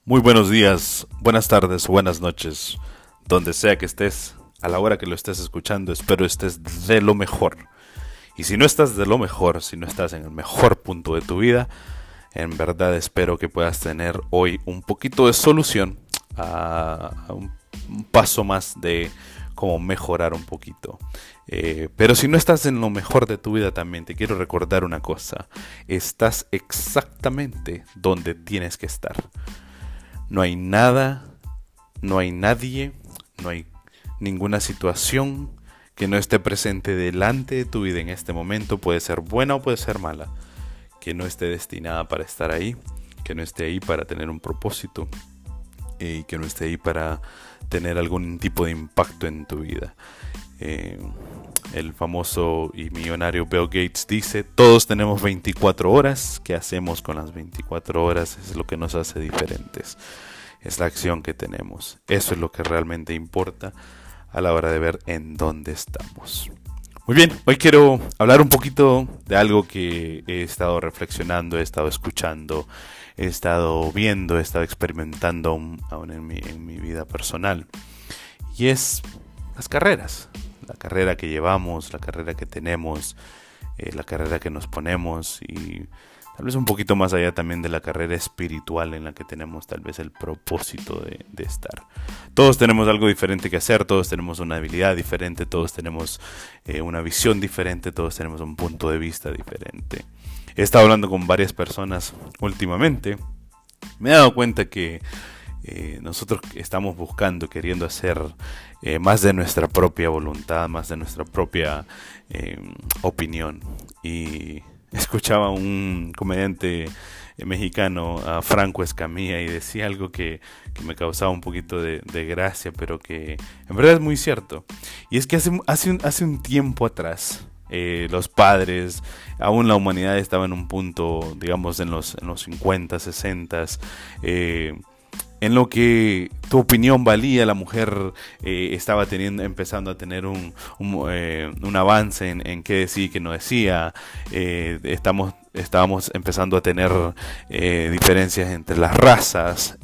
Muy buenos días, buenas tardes, buenas noches, donde sea que estés, a la hora que lo estés escuchando, espero estés de lo mejor. Y si no estás de lo mejor, si no estás en el mejor punto de tu vida, en verdad espero que puedas tener hoy un poquito de solución a un paso más de cómo mejorar un poquito. Pero si no estás en lo mejor de tu vida también, te quiero recordar una cosa, estás exactamente donde tienes que estar. No hay nada, no hay nadie, no hay ninguna situación que no esté presente delante de tu vida en este momento, puede ser buena o puede ser mala, que no esté destinada para estar ahí, que no esté ahí para tener un propósito y que no esté ahí para tener algún tipo de impacto en tu vida. El famoso y millonario Bill Gates dice, todos tenemos 24 horas, ¿qué hacemos con las 24 horas? Es lo que nos hace diferentes, es la acción que tenemos, eso es lo que realmente importa a la hora de ver en dónde estamos. Muy bien, hoy quiero hablar un poquito de algo que he estado reflexionando, he estado escuchando, he estado viendo, he estado experimentando aún en mi vida personal, y es las carreras. La carrera que llevamos, la carrera que tenemos, la carrera que nos ponemos y tal vez un poquito más allá también de la carrera espiritual en la que tenemos tal vez el propósito de estar. Todos tenemos algo diferente que hacer, todos tenemos una habilidad diferente, todos tenemos una visión diferente, todos tenemos un punto de vista diferente. He estado hablando con varias personas últimamente, me he dado cuenta que nosotros estamos buscando, queriendo hacer más de nuestra propia voluntad, más de nuestra propia opinión. Y escuchaba a un comediante mexicano, a Franco Escamilla, y decía algo que me causaba un poquito de gracia, pero que en verdad es muy cierto. Y es que hace un tiempo atrás, los padres, aún la humanidad estaba en un punto, digamos, en los 50, 60, en lo que tu opinión valía, la mujer estaba empezando a tener un avance en qué decía y qué no decía. Estábamos empezando a tener diferencias entre las razas.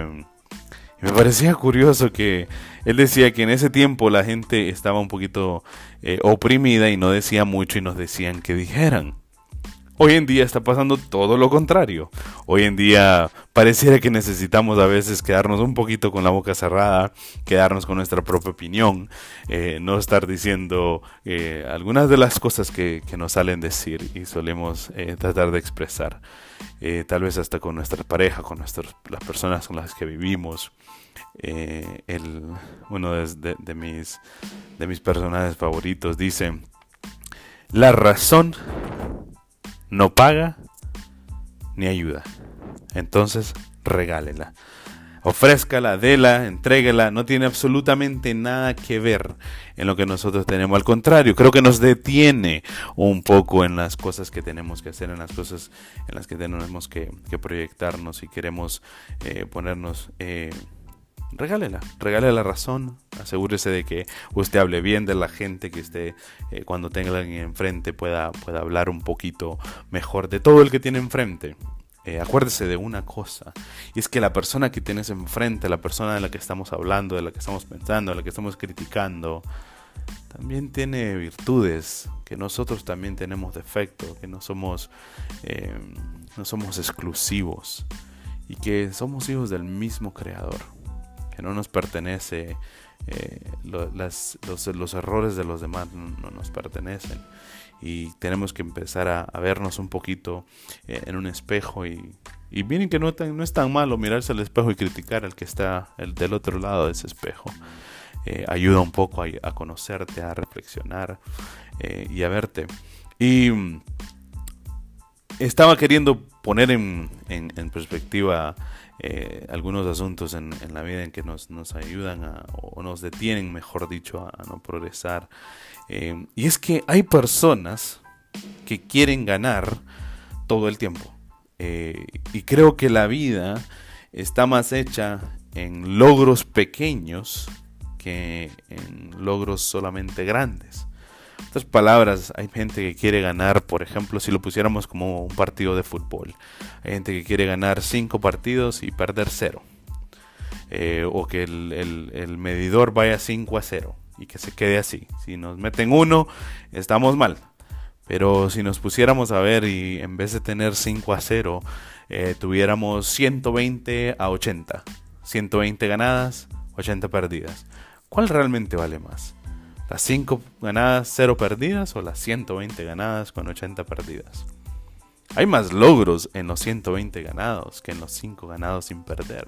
Me parecía curioso que él decía que en ese tiempo la gente estaba un poquito oprimida y no decía mucho y nos decían que dijeran. Hoy en día está pasando todo lo contrario. Hoy en día pareciera que necesitamos a veces quedarnos un poquito con la boca cerrada, quedarnos con nuestra propia opinión, no estar diciendo algunas de las cosas que nos salen decir y solemos tratar de expresar. Tal vez hasta con nuestra pareja, con las personas con las que vivimos. Uno de mis personajes favoritos dice, la razón no paga ni ayuda. Entonces, regálela. Ofrézcala, dela, entréguela. No tiene absolutamente nada que ver en lo que nosotros tenemos. Al contrario, creo que nos detiene un poco en las cosas que tenemos que hacer, en las cosas en las que tenemos que proyectarnos y queremos ponernos... regálele la razón, asegúrese de que usted hable bien de la gente, que esté cuando tenga a alguien enfrente pueda hablar un poquito mejor de todo el que tiene enfrente. Acuérdese de una cosa, y es que la persona que tienes enfrente, la persona de la que estamos hablando, de la que estamos pensando, de la que estamos criticando, también tiene virtudes, que nosotros también tenemos defectos, que no somos exclusivos y que somos hijos del mismo creador, que no nos pertenece, los errores de los demás no nos pertenecen, y tenemos que empezar a vernos un poquito en un espejo y miren que no es tan malo mirarse al espejo y criticar al que está del otro lado de ese espejo. Ayuda un poco a conocerte, a reflexionar y a verte. Y estaba queriendo poner en perspectiva algunos asuntos en la vida en que nos ayudan o nos detienen, mejor dicho, a no progresar. Y es que hay personas que quieren ganar todo el tiempo. Y creo que la vida está más hecha en logros pequeños que en logros solamente grandes. En otras palabras, hay gente que quiere ganar, por ejemplo, si lo pusiéramos como un partido de fútbol. Hay gente que quiere ganar 5 partidos y perder 0. O que el medidor vaya 5-0 y que se quede así. Si nos meten 1, estamos mal. Pero si nos pusiéramos a ver y en vez de tener 5-0, tuviéramos 120-80. 120 ganadas, 80 perdidas. ¿Cuál realmente vale más? ¿Las 5 ganadas, 0 perdidas o las 120 ganadas con 80 perdidas? Hay más logros en los 120 ganados que en los 5 ganados sin perder.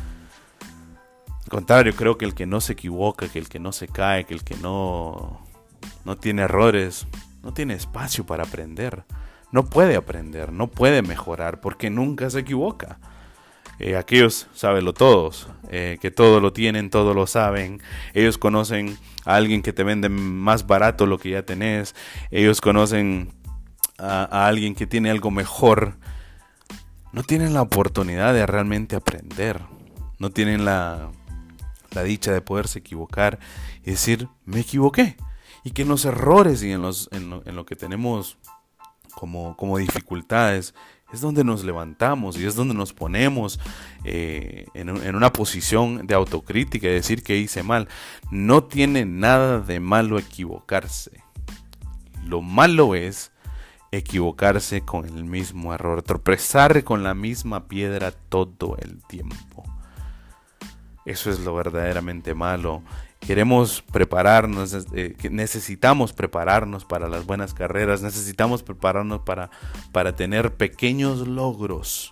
Al contrario, creo que el que no se equivoca, que el que no se cae, que el que no tiene errores, no tiene espacio para aprender. No puede aprender, no puede mejorar porque nunca se equivoca. Aquellos sábelo todos, que todo lo tienen, todo lo saben. Ellos conocen a alguien que te vende más barato lo que ya tenés. Ellos conocen a alguien que tiene algo mejor. No tienen la oportunidad de realmente aprender. No tienen la dicha de poderse equivocar y decir, me equivoqué. Y que en los errores y en lo que tenemos como dificultades es donde nos levantamos y es donde nos ponemos en una posición de autocrítica y decir que hice mal. No tiene nada de malo equivocarse. Lo malo es equivocarse con el mismo error, tropezar con la misma piedra todo el tiempo. Eso es lo verdaderamente malo. Queremos prepararnos, necesitamos prepararnos para las buenas carreras, necesitamos prepararnos para tener pequeños logros.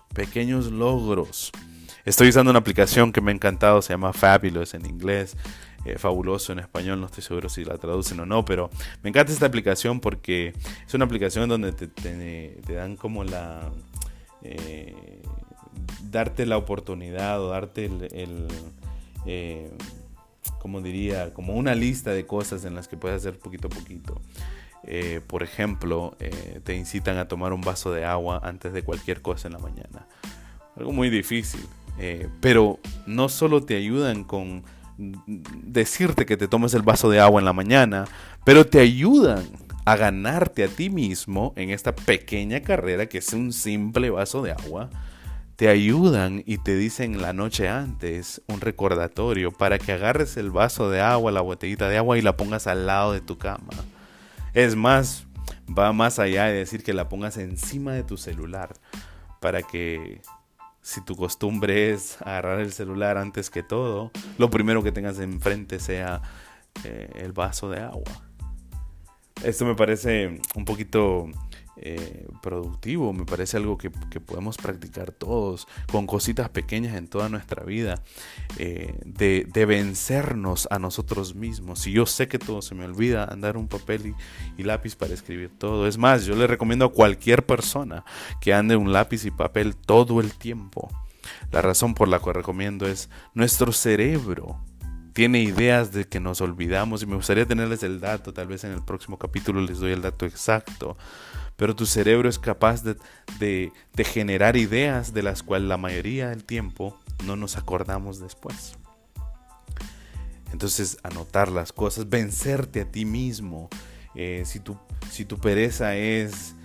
Estoy usando una aplicación que me ha encantado, se llama Fabulous en inglés, fabuloso en español, no estoy seguro si la traducen o no, pero me encanta esta aplicación porque es una aplicación donde te dan como darte la oportunidad o darte como diría, como una lista de cosas en las que puedes hacer poquito a poquito. Por ejemplo, te incitan a tomar un vaso de agua antes de cualquier cosa en la mañana. Algo muy difícil, pero no solo te ayudan con decirte que te tomes el vaso de agua en la mañana, pero te ayudan a ganarte a ti mismo en esta pequeña carrera que es un simple vaso de agua. Te ayudan y te dicen la noche antes un recordatorio para que agarres el vaso de agua, la botellita de agua y la pongas al lado de tu cama. Es más, va más allá de decir que la pongas encima de tu celular para que si tu costumbre es agarrar el celular antes que todo, lo primero que tengas enfrente sea el vaso de agua. Esto me parece un poquito productivo, me parece algo que podemos practicar todos con cositas pequeñas en toda nuestra vida, de vencernos a nosotros mismos. Si yo sé que todo se me olvida, andar un papel y lápiz para escribir todo. Es más, yo le recomiendo a cualquier persona que ande un lápiz y papel todo el tiempo. La razón por la cual recomiendo es nuestro cerebro tiene ideas de que nos olvidamos y me gustaría tenerles el dato, tal vez en el próximo capítulo les doy el dato exacto, pero tu cerebro es capaz de generar ideas de las cuales la mayoría del tiempo no nos acordamos después. Entonces, anotar las cosas, vencerte a ti mismo. Si tu pereza es...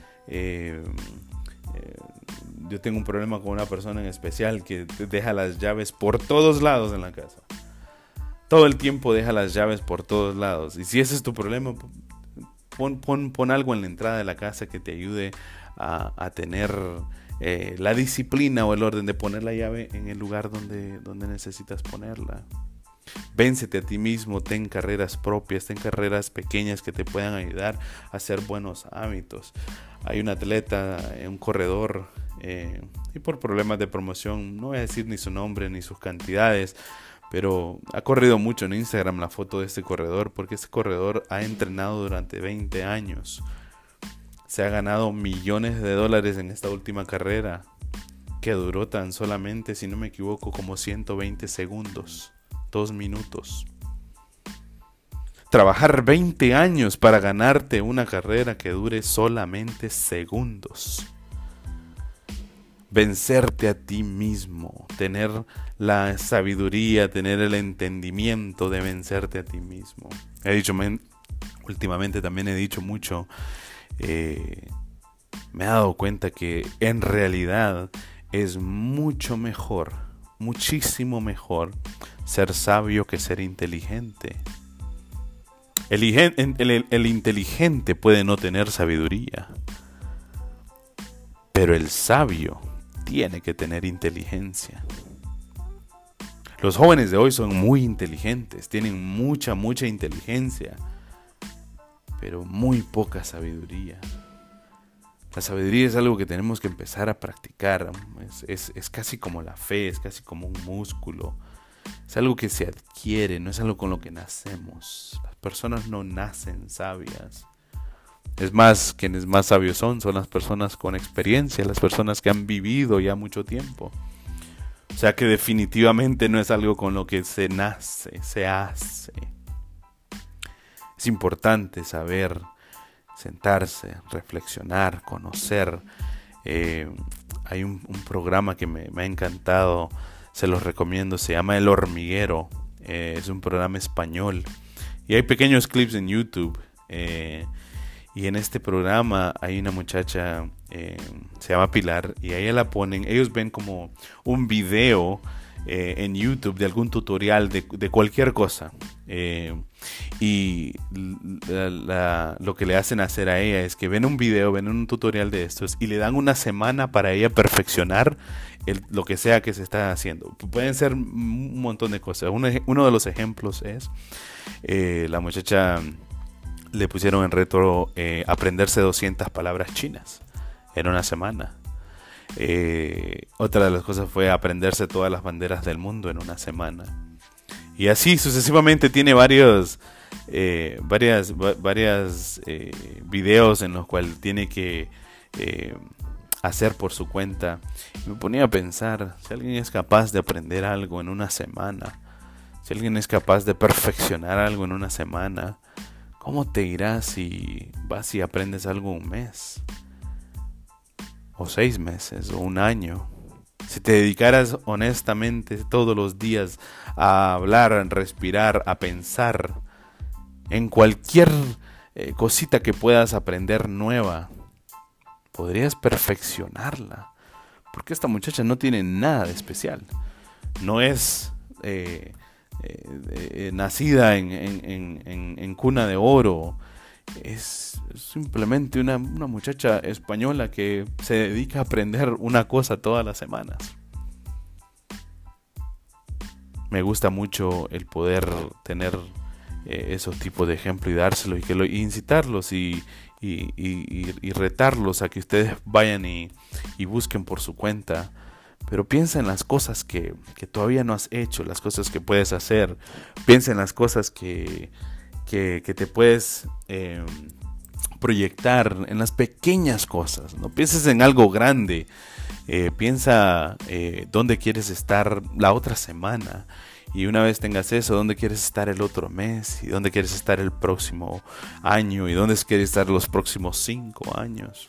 yo tengo un problema con una persona en especial que deja las llaves por todos lados en la casa. Todo el tiempo deja las llaves por todos lados. Y si ese es tu problema, pon algo en la entrada de la casa que te ayude a tener la disciplina o el orden de poner la llave en el lugar donde necesitas ponerla. Véncete a ti mismo, ten carreras propias, ten carreras pequeñas que te puedan ayudar a hacer buenos hábitos. Hay un atleta, un corredor, y por problemas de promoción, no voy a decir ni su nombre ni sus cantidades, pero ha corrido mucho en Instagram la foto de este corredor, porque este corredor ha entrenado durante 20 años. Se ha ganado millones de dólares en esta última carrera, que duró tan solamente, si no me equivoco, como 120 segundos, 2 minutos. Trabajar 20 años para ganarte una carrera que dure solamente segundos. Vencerte a ti mismo, tener la sabiduría, tener el entendimiento de vencerte a ti mismo. He dicho últimamente también he dicho mucho, me he dado cuenta que en realidad es mucho mejor, muchísimo mejor ser sabio que ser inteligente. El inteligente puede no tener sabiduría, pero el sabio tiene que tener inteligencia. Los jóvenes de hoy son muy inteligentes, tienen mucha inteligencia, pero muy poca sabiduría. La sabiduría es algo que tenemos que empezar a practicar. Es casi como la fe, es casi como un músculo. Es algo que se adquiere, no es algo con lo que nacemos. Las personas no nacen sabias. Es más, quienes más sabios son las personas con experiencia, las personas que han vivido ya mucho tiempo. O sea que definitivamente no es algo con lo que se nace, se hace. Es importante saber, sentarse, reflexionar, conocer. Hay un programa que me ha encantado, se los recomiendo, se llama El Hormiguero. Es un programa español y hay pequeños clips en YouTube. Y en este programa hay una muchacha, se llama Pilar, y a ella la ponen, ellos ven como un video en YouTube de algún tutorial de cualquier cosa. Y lo que le hacen hacer a ella es que ven un video, ven un tutorial de estos y le dan una semana para ella perfeccionar lo que sea que se está haciendo. Pueden ser un montón de cosas. Uno de los ejemplos es la muchacha le pusieron en reto aprenderse 200 palabras chinas en una semana. Otra de las cosas fue aprenderse todas las banderas del mundo en una semana. Y así sucesivamente tiene varios videos en los cuales tiene que hacer por su cuenta. Y me ponía a pensar, si alguien es capaz de aprender algo en una semana, si alguien es capaz de perfeccionar algo en una semana, ¿cómo te irás si vas y aprendes algo un mes? O 6 meses, o un año. Si te dedicaras honestamente todos los días a hablar, a respirar, a pensar en cualquier cosita que puedas aprender nueva, podrías perfeccionarla. Porque esta muchacha no tiene nada de especial. No es nacida en cuna de oro. Es simplemente una muchacha española que se dedica a aprender una cosa todas las semanas. Me gusta mucho el poder tener esos tipos de ejemplos y dárselos y incitarlos y retarlos a que ustedes vayan y busquen por su cuenta. Pero piensa en las cosas que todavía no has hecho, las cosas que puedes hacer. Piensa en las cosas que te puedes proyectar, en las pequeñas cosas. No pienses en algo grande. Piensa dónde quieres estar la otra semana. Y una vez tengas eso, dónde quieres estar el otro mes. Y dónde quieres estar el próximo año. Y dónde quieres estar los próximos 5 años.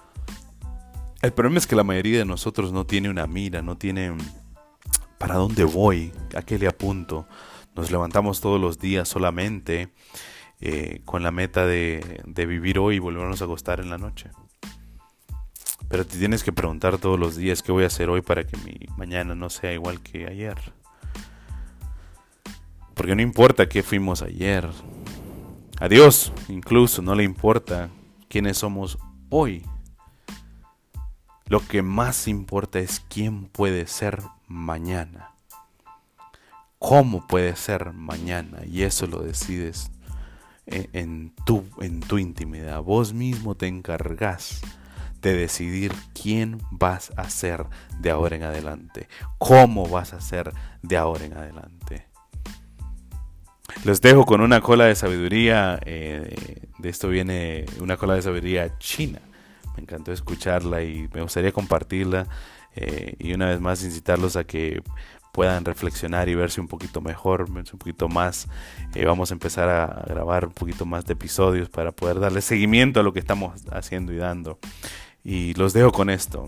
El problema es que la mayoría de nosotros no tiene una mira, no tiene para dónde voy, a qué le apunto. Nos levantamos todos los días solamente con la meta de vivir hoy y volvernos a acostar en la noche. Pero te tienes que preguntar todos los días qué voy a hacer hoy para que mi mañana no sea igual que ayer. Porque no importa qué fuimos ayer. A Dios incluso no le importa quiénes somos hoy. Lo que más importa es quién puede ser mañana. Cómo puede ser mañana. Y eso lo decides en tu intimidad. Vos mismo te encargas de decidir quién vas a ser de ahora en adelante. Cómo vas a ser de ahora en adelante. Les dejo con una cola de sabiduría. De esto viene una cola de sabiduría china. Me encantó escucharla y me gustaría compartirla y una vez más incitarlos a que puedan reflexionar y verse un poquito mejor, verse un poquito más. Vamos a empezar a grabar un poquito más de episodios para poder darle seguimiento a lo que estamos haciendo y dando. Y los dejo con esto.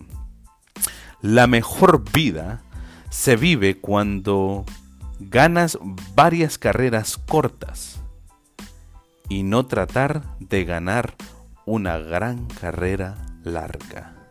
La mejor vida se vive cuando ganas varias carreras cortas y no tratar de ganar una gran carrera larga.